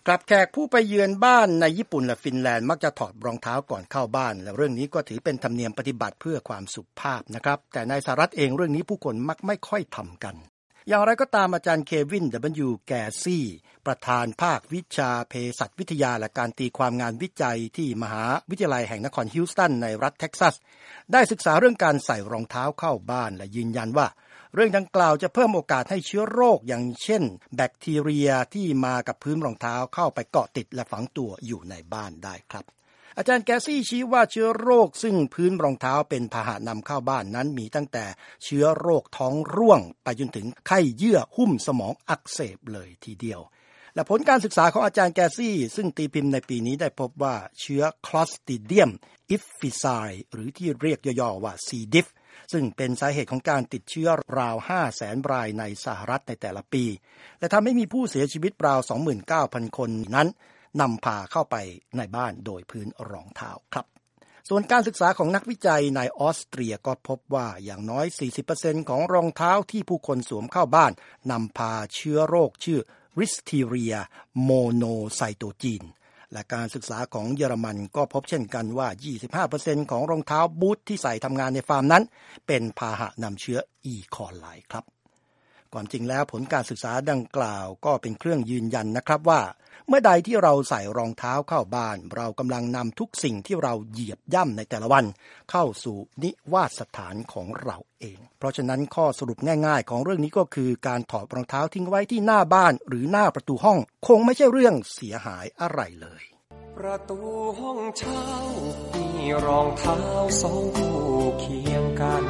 ครับแขกผู้ไปเยือนบ้านในญี่ปุ่นและฟินแลนด์มักจะถอดรองเท้าก่อนเข้าบ้านและเรื่องนี้ก็ถือเป็นธรรมเนียมปฏิบัติเพื่อความสุภาพนะครับแต่ในสหรัฐเองเรื่องนี้ผู้คนมักไม่ค่อยทำกันอย่างไรก็ตามอาจารย์เควิน W. แกซี่ประธานภาควิชาเภสัชวิทยาและการตีความงานวิจัยที่มหาวิทยาลัยแห่งนครฮิวสตันในรัฐเท็กซัสได้ศึกษาเรื่องการใส่รองเท้าเข้าบ้านและยืนยันว่าเรื่องดังกล่าวจะเพิ่มโอกาสให้เชื้อโรคอย่างเช่นแบคทีเรียที่มากับพื้นรองเท้าเข้าไปเกาะติดและฝังตัวอยู่ในบ้านได้ครับอาจารย์แกซี่ชี้ว่าเชื้อโรคซึ่งพื้นรองเท้าเป็นพาหะนำเข้าบ้านนั้นมีตั้งแต่เชื้อโรคท้องร่วงไปจนถึงไข้เยื่อหุ้มสมองอักเสบเลยทีเดียวและผลการศึกษาของอาจารย์แกซี่ซึ่งตีพิมพ์ในปีนี้ได้พบว่าเชื้อ Clostridium difficile หรือที่เรียกย่อๆว่า C. diffซึ่งเป็นสาเหตุของการติดเชื้อราว 500,000 รายในสหรัฐในแต่ละปีและทำให้มีผู้เสียชีวิตราว 29,000 คนนั้นนำพาเข้าไปในบ้านโดยพื้นรองเท้าครับส่วนการศึกษาของนักวิจัยในออสเตรียก็พบว่าอย่างน้อย 40% ของรองเท้าที่ผู้คนสวมเข้าบ้านนำพาเชื้อโรคชื่อ Listeria monocytogenesและการศึกษาของเยอรมันก็พบเช่นกันว่า 25% ของรองเท้าบูทที่ใส่ทำงานในฟาร์มนั้นเป็นพาหะนำเชื้ออีโคไลครับความจริงแล้วผลการศึกษาดังกล่าวก็เป็นเครื่องยืนยันนะครับว่าเมื่อใดที่เราใส่รองเท้าเข้าบ้านเรากำลังนำทุกสิ่งที่เราเหยียบย่ำในแต่ละวันเข้าสู่นิวาสถานของเราเองเพราะฉะนั้นข้อสรุปง่ายๆของเรื่องนี้ก็คือการถอดรองเท้าทิ้งไว้ที่หน้าบ้านหรือหน้าประตูห้องคงไม่ใช่เรื่องเสียหายอะไรเลยประตูห้องเช่ามีรองเท้าสองคู่เคียงกัน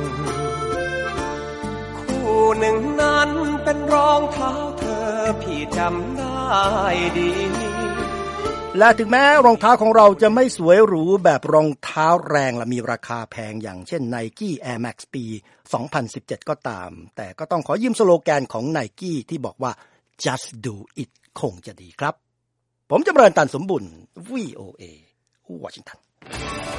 คู่หนึ่งนั้นเป็นรองเท้าเธอพี่จำได้ดีและถึงแม้รองเท้าของเราจะไม่สวยหรูแบบรองเท้าแรงและมีราคาแพงอย่างเช่น Nike Air Max ปี 2017 ก็ตามแต่ก็ต้องขอยืมสโลแกนของ Nike ที่บอกว่า Just Do It คงจะดีครับผมจำเริญ ตันสมบุญ VOA วอชิงตัน